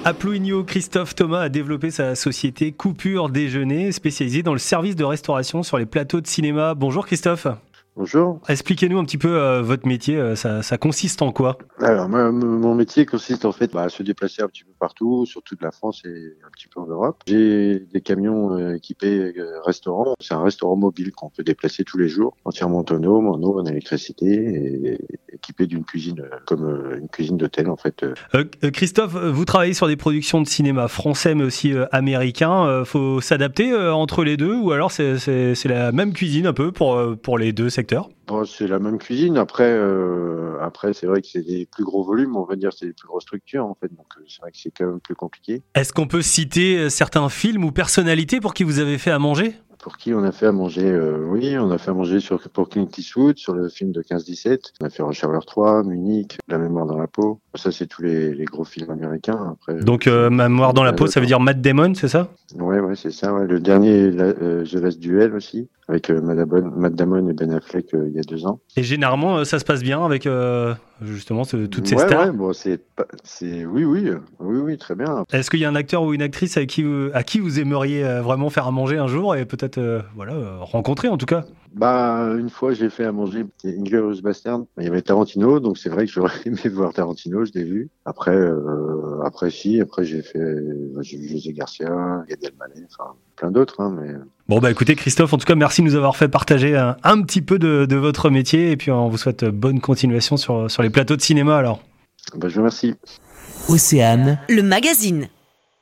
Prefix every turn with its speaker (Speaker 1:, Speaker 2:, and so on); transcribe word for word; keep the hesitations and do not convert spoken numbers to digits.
Speaker 1: À Plouigneau, Christophe Thomas a développé sa société Coupure Déjeuner, spécialisée dans le service de restauration sur les plateaux de cinéma. Bonjour Christophe.
Speaker 2: Bonjour.
Speaker 1: Expliquez-nous un petit peu euh, votre métier, euh, ça, ça consiste en quoi ?
Speaker 2: Alors, moi, mon métier consiste en fait bah, à se déplacer un petit peu partout, sur toute la France et un petit peu en Europe. J'ai des camions euh, équipés euh, restaurants. C'est un restaurant mobile qu'on peut déplacer tous les jours, entièrement autonome, en eau, en électricité, et équipé d'une cuisine euh, comme euh, une cuisine d'hôtel en fait.
Speaker 1: Euh, Christophe, vous travaillez sur des productions de cinéma français mais aussi euh, américain. Euh, faut s'adapter euh, entre les deux ou alors c'est, c'est, c'est la même cuisine un peu pour, euh, pour les deux secteurs ?
Speaker 2: Bon, c'est la même cuisine. Après, euh, après, c'est vrai que c'est des plus gros volumes, on va dire, c'est des plus grosses structures en fait. Donc, c'est vrai que c'est quand même plus compliqué.
Speaker 1: Est-ce qu'on peut citer certains films ou personnalités pour qui vous avez fait à manger ?
Speaker 2: Pour qui on a fait à manger, euh, oui, on a fait à manger sur, pour Clint Eastwood, sur le film de quinze dix-sept. On a fait Reservoir trois, Munich, La mémoire dans la peau. Ça, c'est tous les, les gros films américains. Après,
Speaker 1: Donc, euh, Ma mémoire dans la peau, ça veut dire Matt Damon, c'est ça ?
Speaker 2: Ouais, ouais, c'est ça. Ouais. Le dernier, la, euh, The Last Duel aussi, avec euh, Matt Damon et Ben Affleck euh, il y a deux ans.
Speaker 1: Et généralement, euh, ça se passe bien avec euh, justement ce, toutes ces
Speaker 2: ouais,
Speaker 1: stars.
Speaker 2: Ouais, bon, c'est, c'est, oui, oui, oui, oui, très bien.
Speaker 1: Est-ce qu'il y a un acteur ou une actrice avec qui vous, à qui vous aimeriez euh, vraiment faire à manger un jour et peut-être euh, voilà euh, rencontrer en tout cas ?
Speaker 2: Bah, une fois, j'ai fait à manger Inglourious Basterds. Il y avait Tarantino, donc c'est vrai que j'aurais aimé voir Tarantino, je l'ai vu. Après, euh, après si, après j'ai fait, j'ai vu José Garcia, Gad Elmaleh, enfin plein d'autres, hein, mais.
Speaker 1: Bon bah écoutez Christophe, en tout cas merci de nous avoir fait partager un, un petit peu de, de votre métier et puis on vous souhaite bonne continuation sur sur les plateaux de cinéma alors.
Speaker 2: Bah je vous remercie.
Speaker 3: Océane,
Speaker 4: le magazine.